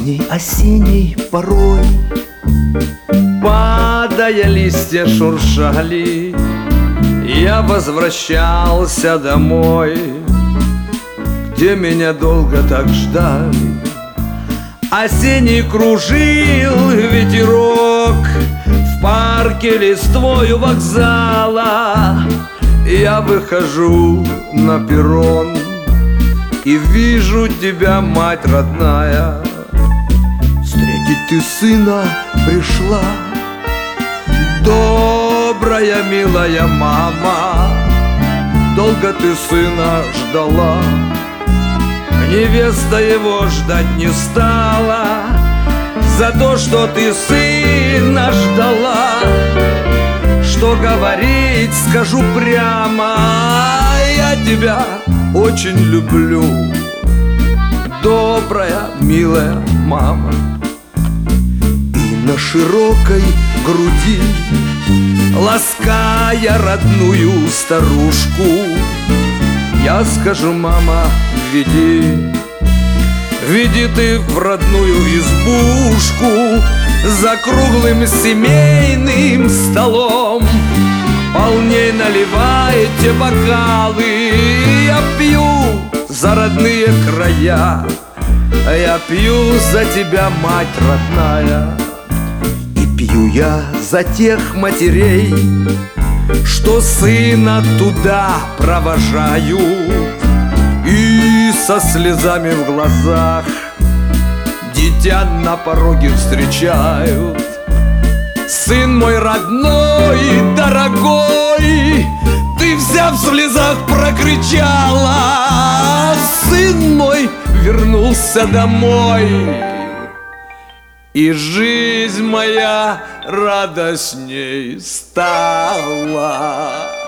Поздней осенней порой, падая, листья шуршали, я возвращался домой, где меня долго так ждали. Осенний кружил ветерок в парке листвою вокзала. Я выхожу на перрон и вижу тебя, мать родная. Встретить ты сына пришла, добрая, милая мама. Долго ты сына ждала, невеста его ждать не стала. За то, что ты сына ждала, что говорить, скажу прямо, я тебя очень люблю, добрая, милая мама. И на широкой груди, лаская родную старушку, я скажу: мама, веди ты в родную избушку, за круглым семейным столом. Полней наливайте бокалы, я пью за родные края, я пью за тебя, мать родная. И пью я за тех матерей, что сына туда провожают, и со слезами в глазах дитя на пороге встречают. Сын мой родной, дорогой, ты вся в слезах прокричала: сын мой вернулся домой, и жизнь моя радостней стала.